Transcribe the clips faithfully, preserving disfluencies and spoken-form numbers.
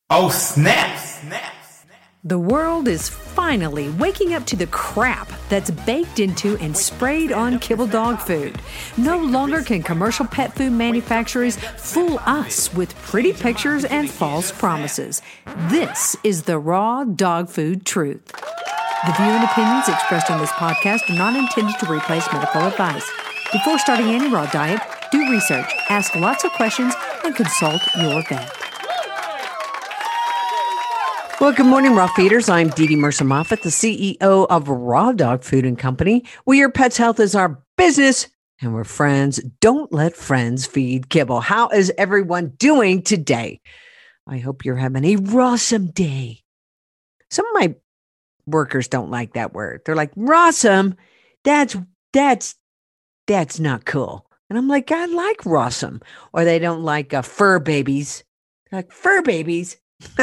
Oh, snap! Snap! The world is finally waking up to the crap that's baked into and sprayed on kibble dog food. No longer can commercial pet food manufacturers fool us with pretty pictures and false promises. This is the raw dog food truth. The view and opinions expressed on this podcast are not intended to replace medical advice. Before starting any raw diet, do research, ask lots of questions, and consult your vet. Well, good morning, Raw Feeders. I'm Dee Dee Mercer Moffat, the C E O of Raw Dog Food and Company. We, your pet's health is our business, and we're friends. Don't let friends feed kibble. How is everyone doing today? I hope you're having a rawsome day. Some of my workers don't like that word. They're like, rawsome, that's, that's, that's not cool. And I'm like, I like rawsome. Or they don't like uh, fur babies. They're like, fur babies?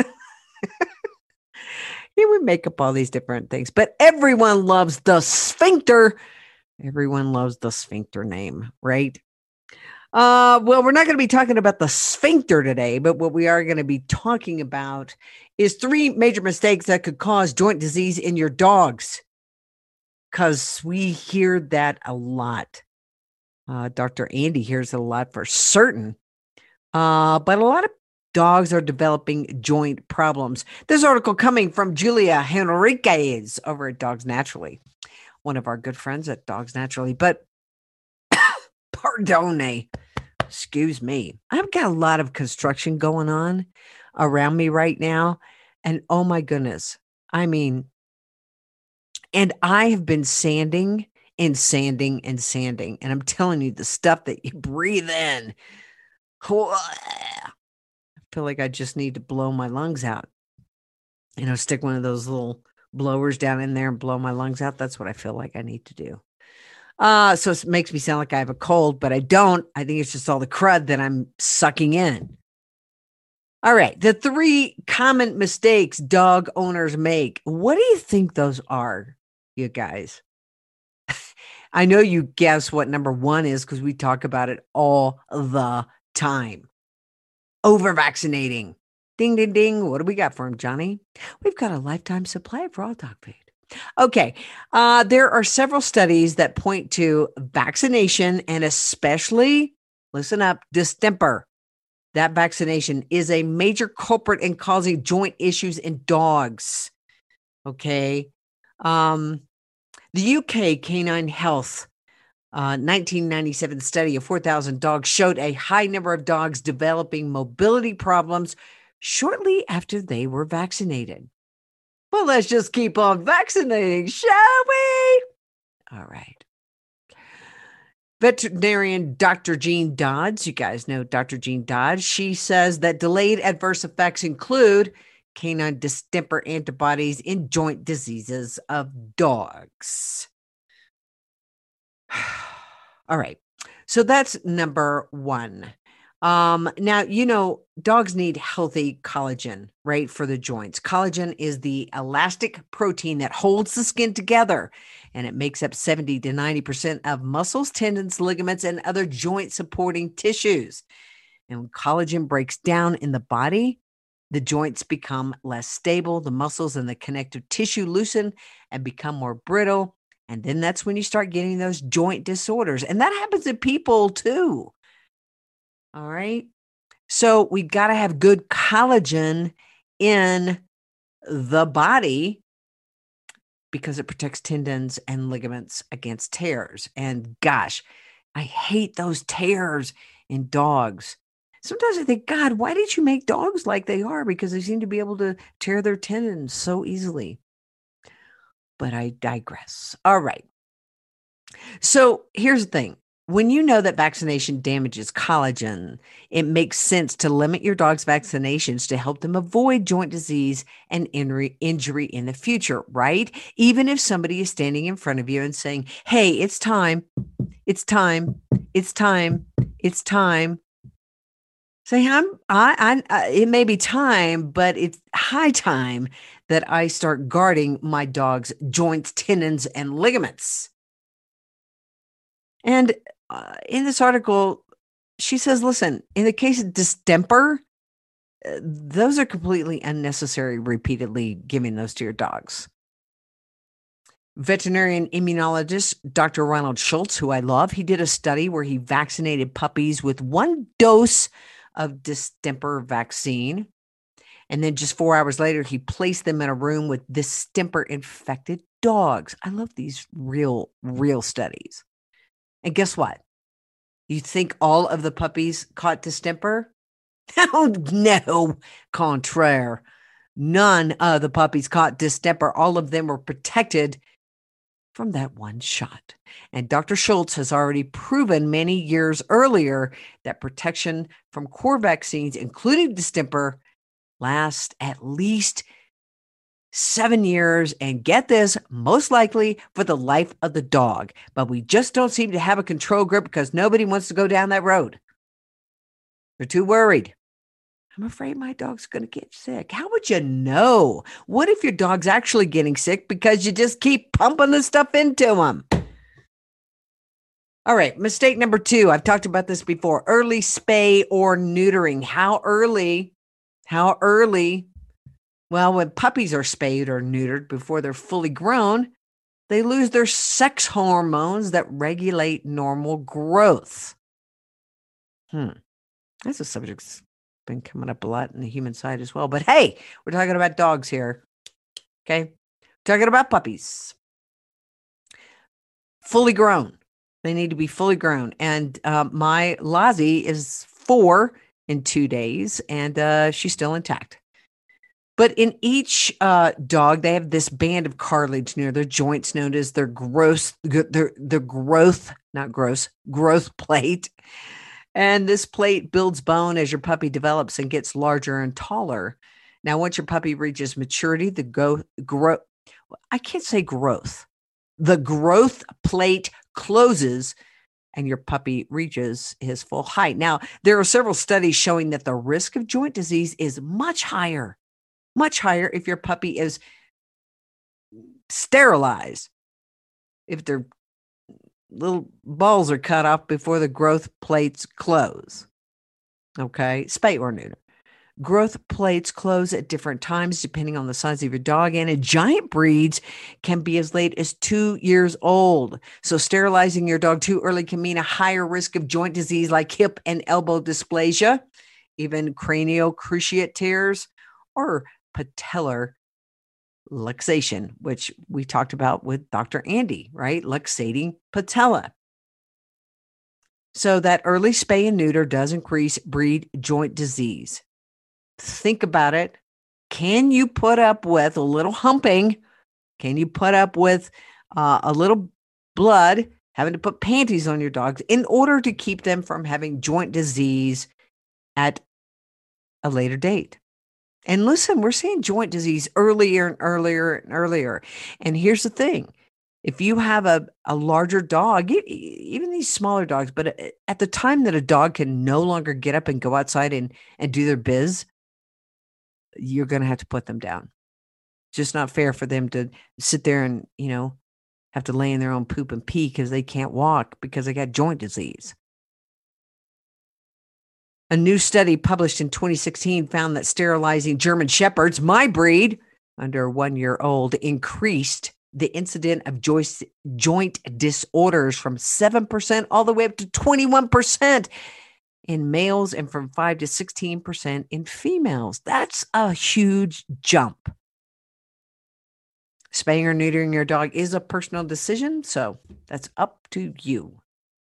Yeah, we make up all these different things, but everyone loves the sphincter. Everyone loves the sphincter name, right? Uh, well, we're not going to be talking about the sphincter today, but what we are going to be talking about is three major mistakes that could cause joint disease in your dogs, because we hear that a lot. Uh, Doctor Andy hears it a lot for certain, uh, but a lot of dogs are developing joint problems. This article coming from Julia Henriquez over at Dogs Naturally, one of our good friends at Dogs Naturally. But pardon, excuse me. I've got a lot of construction going on around me right now. And oh my goodness, I mean, and I have been sanding and sanding and sanding. And I'm telling you, the stuff that you breathe in, feel like I just need to blow my lungs out. You know, stick one of those little blowers down in there and blow my lungs out. That's what I feel like I need to do. Uh, so it makes me sound like I have a cold, but I don't. I think it's just all the crud that I'm sucking in. All right. The three common mistakes dog owners make. What do you think those are, you guys? I know you guess what number one is because we talk about it all the time. Over vaccinating. Ding, ding, ding. What do we got for him, Johnny? We've got a lifetime supply of raw dog food. Okay. Uh, there are several studies that point to vaccination and especially, listen up, distemper. That vaccination is a major culprit in causing joint issues in dogs. Okay. Um, the U K Canine Health Uh, nineteen ninety-seven study of four thousand dogs showed a high number of dogs developing mobility problems shortly after they were vaccinated. Well, let's just keep on vaccinating, shall we? All right. Veterinarian Doctor Jean Dodds, you guys know Doctor Jean Dodds, she says that delayed adverse effects include canine distemper antibodies in joint diseases of dogs. All right. So that's number one. Um, now, you know, dogs need healthy collagen, right, for the joints. Collagen is the elastic protein that holds the skin together, and it makes up seventy to ninety percent of muscles, tendons, ligaments, and other joint supporting tissues. And when collagen breaks down in the body, the joints become less stable. The muscles and the connective tissue loosen and become more brittle. And then that's when you start getting those joint disorders. And that happens to people too. All right. So we've got to have good collagen in the body because it protects tendons and ligaments against tears. And gosh, I hate those tears in dogs. Sometimes I think, God, why did you make dogs like they are? Because they seem to be able to tear their tendons so easily. But I digress. All right. So here's the thing. When you know that vaccination damages collagen, it makes sense to limit your dog's vaccinations to help them avoid joint disease and injury in the future, right? Even if somebody is standing in front of you and saying, hey, it's time, it's time, it's time, it's time. Say, I'm, I, I, it may be time, but it's high time that I start guarding my dog's joints, tendons, and ligaments. And uh, in this article, she says, listen, in the case of distemper, uh, those are completely unnecessary, repeatedly giving those to your dogs. Veterinarian immunologist Doctor Ronald Schultz, who I love, he did a study where he vaccinated puppies with one dose of distemper vaccine. And then just four hours later, he placed them in a room with distemper infected dogs. I love these real, real studies. And guess what? You think all of the puppies caught distemper? Oh, no, contraire. None of the puppies caught distemper. All of them were protected from that one shot. And Doctor Schultz has already proven many years earlier that protection from core vaccines, including distemper, lasts at least seven years. And get this, most likely for the life of the dog. But we just don't seem to have a control group because nobody wants to go down that road. They're too worried. I'm afraid my dog's going to get sick. How would you know? What if your dog's actually getting sick because you just keep pumping the stuff into him? All right, mistake number two. I've talked about this before. Early spay or neutering. How early? How early? Well, when puppies are spayed or neutered before they're fully grown, they lose their sex hormones that regulate normal growth. Hmm. That's a subject that's been coming up a lot in the human side as well. But hey, we're talking about dogs here. Okay. Talking about puppies. Fully grown. They need to be fully grown. And uh, my Lassie is four in two days, and uh, she's still intact. But in each uh, dog, they have this band of cartilage near their joints known as their growth, their, their growth, not gross, growth plate. And this plate builds bone as your puppy develops and gets larger and taller. Now, once your puppy reaches maturity, the go, grow, I can't say growth. The growth plate closes and your puppy reaches his full height. Now, there are several studies showing that the risk of joint disease is much higher, much higher if your puppy is sterilized, if their little balls are cut off before the growth plates close. Okay, spay or neuter. Growth plates close at different times depending on the size of your dog, and in giant breeds can be as late as two years old. So sterilizing your dog too early can mean a higher risk of joint disease like hip and elbow dysplasia, even cranial cruciate tears, or patellar luxation, which we talked about with Doctor Andy, right? Luxating patella. So that early spay and neuter does increase breed joint disease. Think about it. Can you put up with a little humping? Can you put up with uh, a little blood, having to put panties on your dogs in order to keep them from having joint disease at a later date? And listen, we're seeing joint disease earlier and earlier and earlier. And here's the thing. If you have a, a larger dog, even these smaller dogs, but at the time that a dog can no longer get up and go outside and, and do their biz, you're going to have to put them down. It's just not fair for them to sit there and, you know, have to lay in their own poop and pee because they can't walk because they got joint disease. A new study published in twenty sixteen found that sterilizing German Shepherds, my breed, under one year old, increased the incidence of joist, joint disorders from seven percent all the way up to twenty-one percent in males and from five to sixteen percent in females. That's a huge jump. Spaying or neutering your dog is a personal decision, so that's up to you.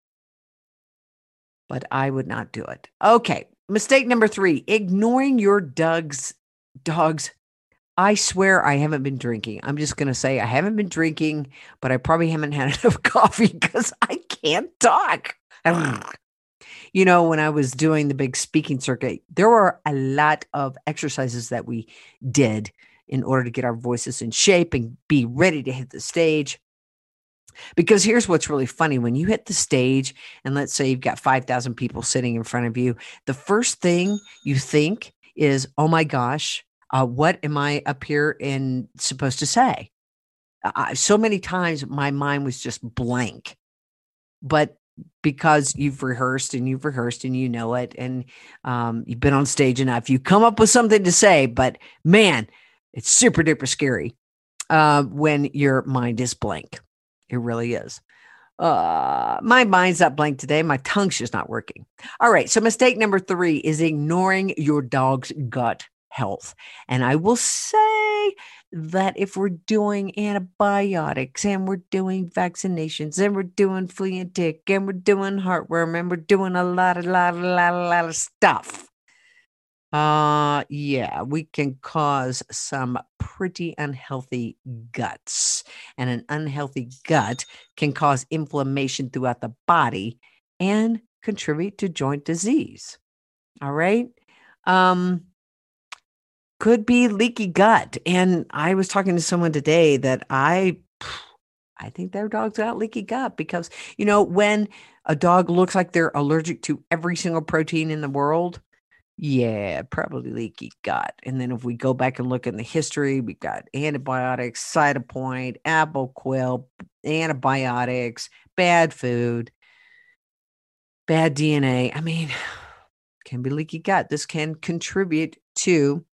But I would not do it. Okay, mistake number three, ignoring your dog's dogs. I swear I haven't been drinking. I'm just going to say I haven't been drinking, but I probably haven't had enough coffee because I can't talk. You know, when I was doing the big speaking circuit, there were a lot of exercises that we did in order to get our voices in shape and be ready to hit the stage. Because here's what's really funny. When you hit the stage and let's say you've got five thousand people sitting in front of you, the first thing you think is, oh my gosh, uh, what am I up here and supposed to say? Uh, so many times my mind was just blank. But because you've rehearsed and you've rehearsed and you know it, and um, you've been on stage enough. You come up with something to say, but man, it's super duper scary uh, when your mind is blank. It really is. Uh, my mind's not blank today. My tongue's just not working. All right. So mistake number three is ignoring your dog's gut health. And I will say that if we're doing antibiotics and we're doing vaccinations and we're doing flea and tick and we're doing heartworm and we're doing a lot, a lot, a lot, a lot of stuff, uh, yeah, we can cause some pretty unhealthy guts. And an unhealthy gut can cause inflammation throughout the body and contribute to joint disease. All right. Um, could be leaky gut. And I was talking to someone today that I, I think their dog's got leaky gut because, you know, when a dog looks like they're allergic to every single protein in the world, yeah, probably leaky gut. And then if we go back and look in the history, we've got antibiotics, Cytopoint, Apoquel, antibiotics, bad food, bad D N A. I mean, can be leaky gut. This can contribute to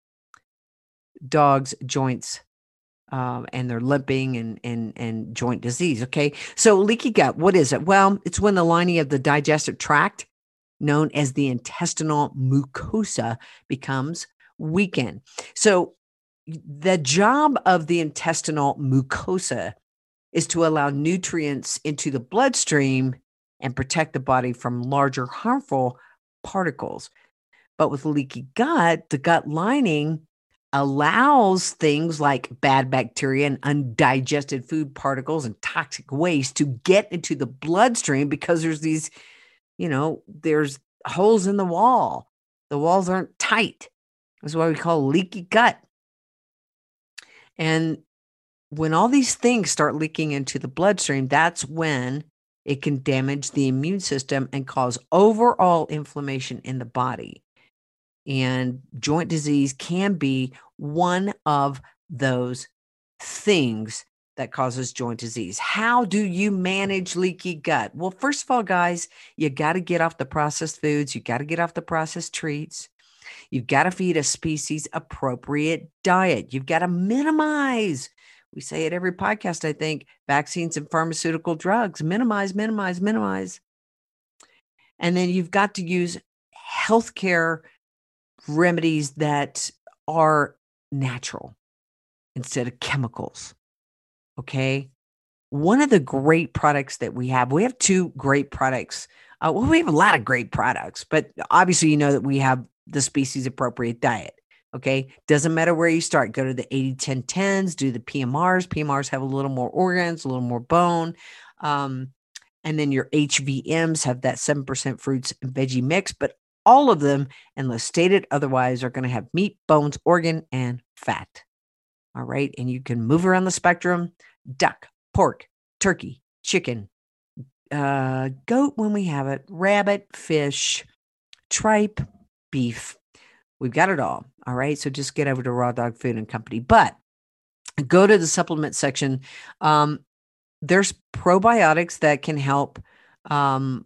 dogs' joints um, and their limping and, and, and joint disease. Okay. So leaky gut, what is it? Well, it's when the lining of the digestive tract, known as the intestinal mucosa, becomes weakened. So the job of the intestinal mucosa is to allow nutrients into the bloodstream and protect the body from larger harmful particles. But with leaky gut, the gut lining allows things like bad bacteria and undigested food particles and toxic waste to get into the bloodstream because there's these You know, there's holes in the wall. The walls aren't tight. That's why we call leaky gut. And when all these things start leaking into the bloodstream, that's when it can damage the immune system and cause overall inflammation in the body. And joint disease can be one of those things that causes joint disease. How do you manage leaky gut? Well, first of all, guys, you got to get off the processed foods. You got to get off the processed treats. You've got to feed a species appropriate diet. You've got to minimize, we say it every podcast, I think, vaccines and pharmaceutical drugs. Minimize, minimize, minimize. And then you've got to use healthcare remedies that are natural instead of chemicals. Okay. One of the great products that we have, we have two great products. Uh, well, we have a lot of great products, but obviously, you know that we have the species appropriate diet. Okay. Doesn't matter where you start. Go to the eighty ten tens, do the P M Rs. P M Rs have a little more organs, a little more bone. Um, and then your H V Ms have that seven percent fruits and veggie mix, but all of them, unless stated otherwise, are going to have meat, bones, organ, and fat. All right. And you can move around the spectrum: duck, pork, turkey, chicken, uh, goat when we have it, rabbit, fish, tripe, beef. We've got it all. All right. So just get over to Raw Dog Food and Company. But go to the supplement section. Um, there's probiotics that can help um,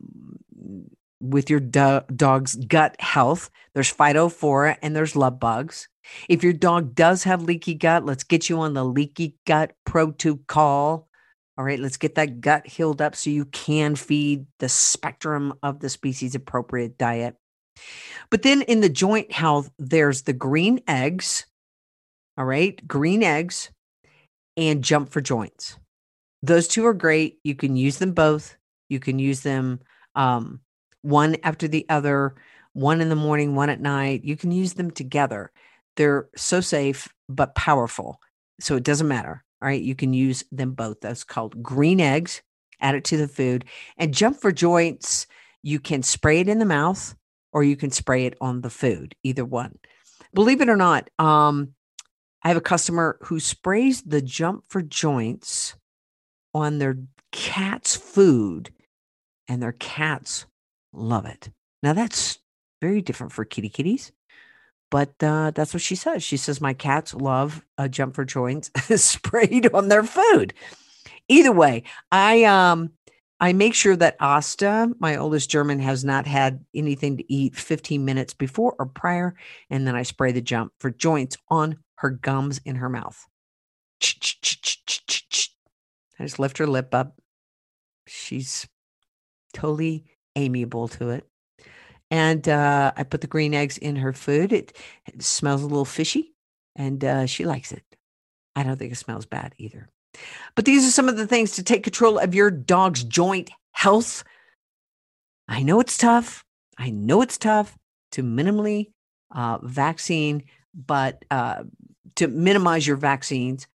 with your do- dog's gut health. There's Phytophthora and there's love bugs. If your dog does have leaky gut, let's get you on the Leaky Gut Pro Tube call. All right, let's get that gut healed up so you can feed the spectrum of the species appropriate diet. But then in the joint health, there's the green eggs. All right, green eggs and Jump for Joints. Those two are great. You can use them both. You can use them um, one after the other, one in the morning, one at night. You can use them together. They're so safe, but powerful. So it doesn't matter. All right. You can use them both. That's called green eggs. Add it to the food. And Jump for Joints, you can spray it in the mouth or you can spray it on the food, either one. Believe it or not, um, I have a customer who sprays the Jump for Joints on their cat's food, and their cats love it. Now, that's very different for kitty kitties. But uh, that's what she says. She says, my cats love uh, Jump for Joints sprayed on their food. Either way, I um, I make sure that Asta, my oldest German, has not had anything to eat fifteen minutes before or prior. And then I spray the jump for joints on her gums in her mouth. I just lift her lip up. She's totally amiable to it. And uh, I put the green eggs in her food. It, it smells a little fishy, and uh, she likes it. I don't think it smells bad either. But these are some of the things to take control of your dog's joint health. I know it's tough. I know it's tough to minimally uh, vaccine, but uh, to minimize your vaccines.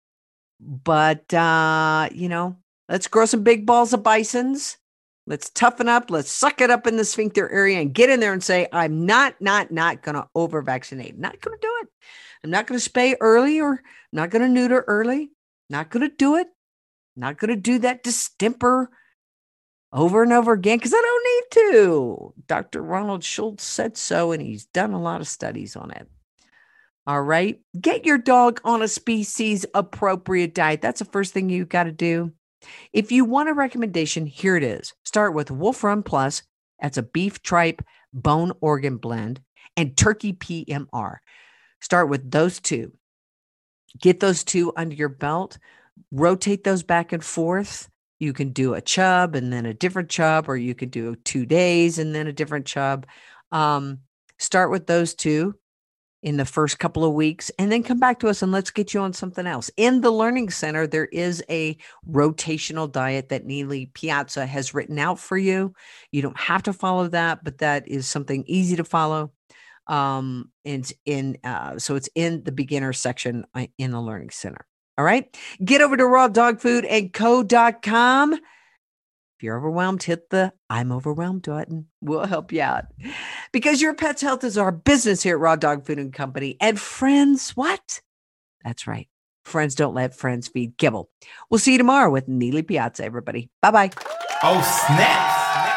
But, uh, you know, let's grow some big balls of bisons. Let's toughen up. Let's suck it up in the sphincter area and get in there and say, I'm not, not, not going to over vaccinate. Not going to do it. I'm not going to spay early or not going to neuter early. Not going to do it. Not going to do that distemper over and over again because I don't need to. Doctor Ronald Schultz said so, and he's done a lot of studies on it. All right. Get your dog on a species appropriate diet. That's the first thing you got to do. If you want a recommendation, here it is. Start with Wolf Run Plus. That's a beef tripe bone organ blend and turkey P M R. Start with those two. Get those two under your belt, rotate those back and forth. You can do a chub and then a different chub, or you could do two days and then a different chub. Um, start with those two in the first couple of weeks and then come back to us and let's get you on something else. In the Learning Center, there is a rotational diet that Neely Piazza has written out for you. You don't have to follow that, but that is something easy to follow. Um, and in, uh, so it's in the beginner section in the Learning Center. All right. Get over to raw dog food and co dot com. If you're overwhelmed, hit the I'm overwhelmed button. We'll help you out because your pet's health is our business here at Raw Dog Food and Company. And friends, what? That's right. Friends don't let friends feed kibble. We'll see you tomorrow with Neely Piazza, everybody. Bye-bye. Oh, snap.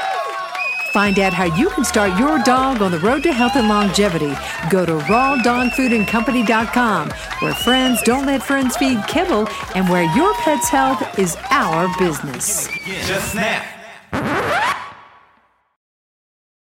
Find out how you can start your dog on the road to health and longevity. Go to raw dog food and company dot com, where friends don't let friends feed kibble and where your pet's health is our business. Just snap.